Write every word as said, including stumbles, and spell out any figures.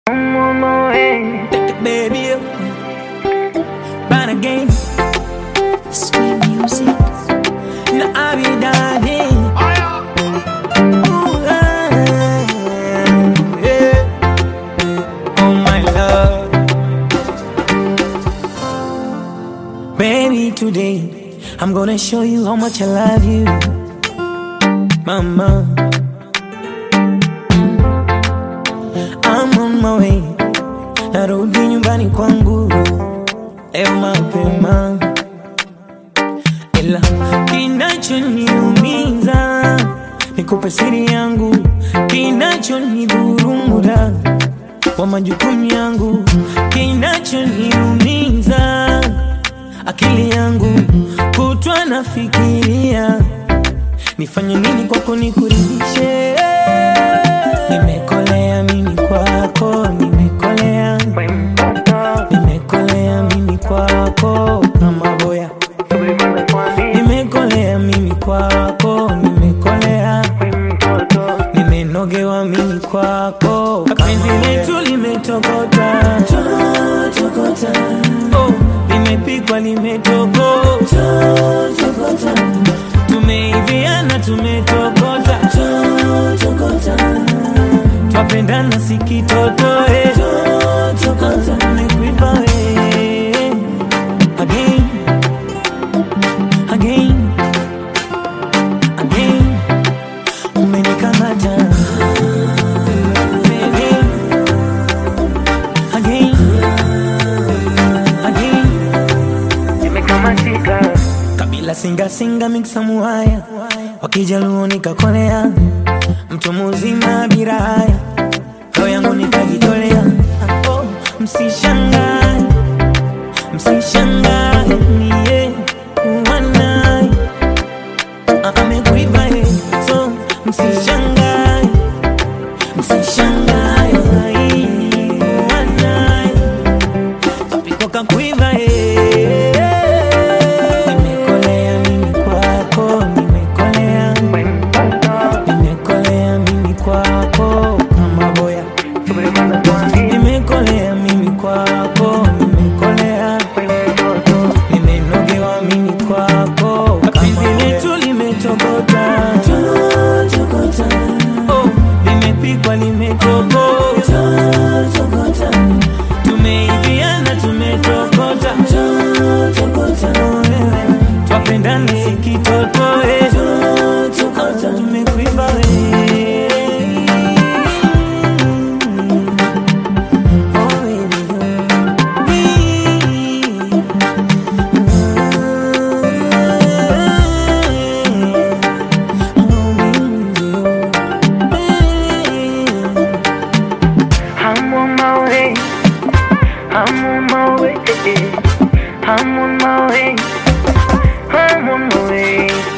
I'm on my way. Take the baby up. Bad again. Sweet music. Now I be dying. Ooh, ah, yeah. Oh my love. Baby, today I'm gonna show you how much I love you, mama. I'm on my way, narudi nyumbani kwangu leo mapema, ila kinachoniumiza nikupe siri yangu, kinachonidhuru muda wa majukumu yangu, kinachoniumiza akili yangu kutwa nafikiria nifanye nini kwako nikuridhishe. Nimekolea mimi kwako, nimekolea, nimekolea mimi kwako kama boya, nimekolea mimi kwako, nimekolea, nimenogewa mimi kwako, penzi letu limetokota, oh, limepikwa limetokota, tumeiviana tumetokota, twapendana sikitoto, eh, nimekuiva we again, again, again, umenikamata again, again, again, nimekamatika. Kabila singa singa mixa muhaya, wakijaluo nikakolea, mtu mzima bila haya, roho yangu nikajitolea. Oh, msishangae, msishangae niye kuwa naye, amekuiva he, so msishangae, msishangae kuwa naye, kapiko kakuiva he. Nimekolea mimi kwako, nimekolea, nimekolea mimi kwako kama boya, nimekolea mimi kwako, nimekolea, nimenogewa mimi kwako, penzi letu limetokota, oh, limepikwa limetokota, tumeiviana tumetokota, twapendana sikitoto, eh, tumekuiva we. I'm on my way, I'm on my way, I'm on my way, I'm on my way.